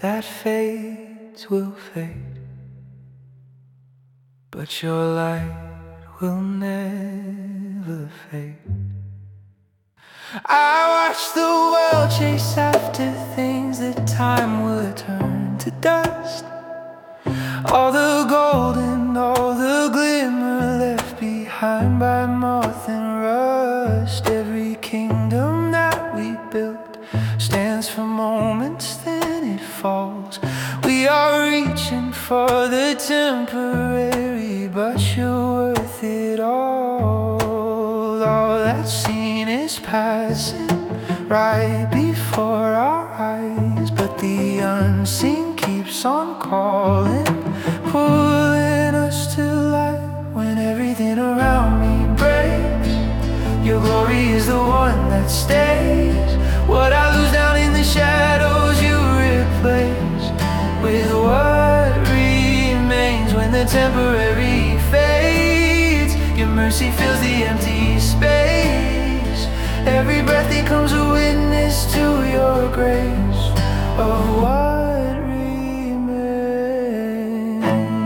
that fades will fade, but your light will never fade. I watch the world chase after things that time will turn to dust. All the gold and all the glimmer left behind by moth and rust. Every kingdom that we built stands for moments, then it falls. We are reaching for the temporary, but you're worth it all. All that seen is passing right before our eyes, but the unseen keeps on calling, pulling us to life. When everything around me breaks, your glory is the one that stays. What I lose down in the shadows, you replace with what remains. When the temporary fades, your mercy fills the empty space. Every breath becomes a witness to your grace of what remains.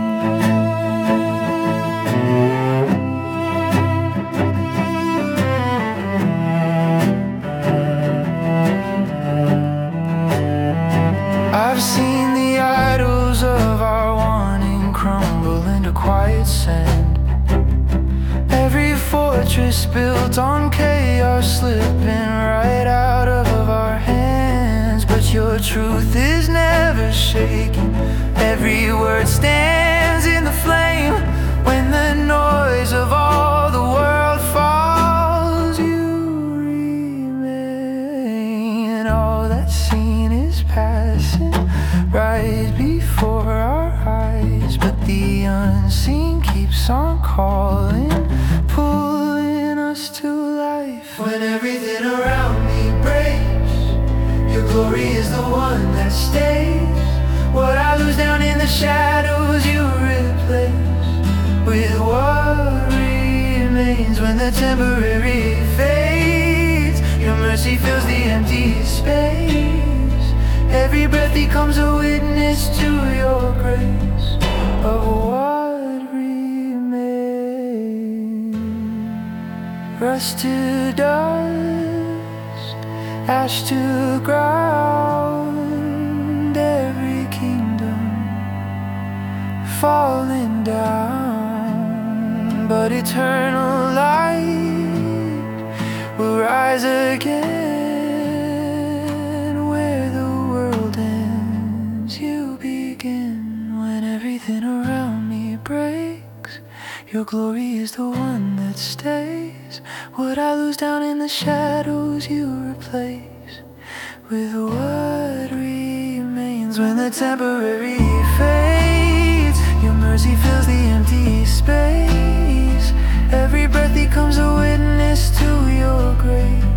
I've seen the idols of our wanting crumble into quiet sand. Every fortress built on chaos slipping right out of our hands, but your truth is never shaking. Every word stands in the flame. When the noise of all the world falls, you remain. All that's seen is passing right before our eyes, but the unseen keeps on calling, pulling us to life. When everything around me breaks, your glory is the one that stays. What I lose down in the shadows, you replace with what remains. When the temporary fades, your mercy fills the empty space. Every breath becomes a witness to your grace of what remains. Rust to dust, ash to ground. Every kingdom falling down, but eternal light will rise again. Where the world ends, you begin. When everything around me breaks, your glory is the one that stays. What I lose down in the shadows, you replace with what remains. When the temporary fades, your mercy fills the empty space. Every breath becomes a witness to your grace.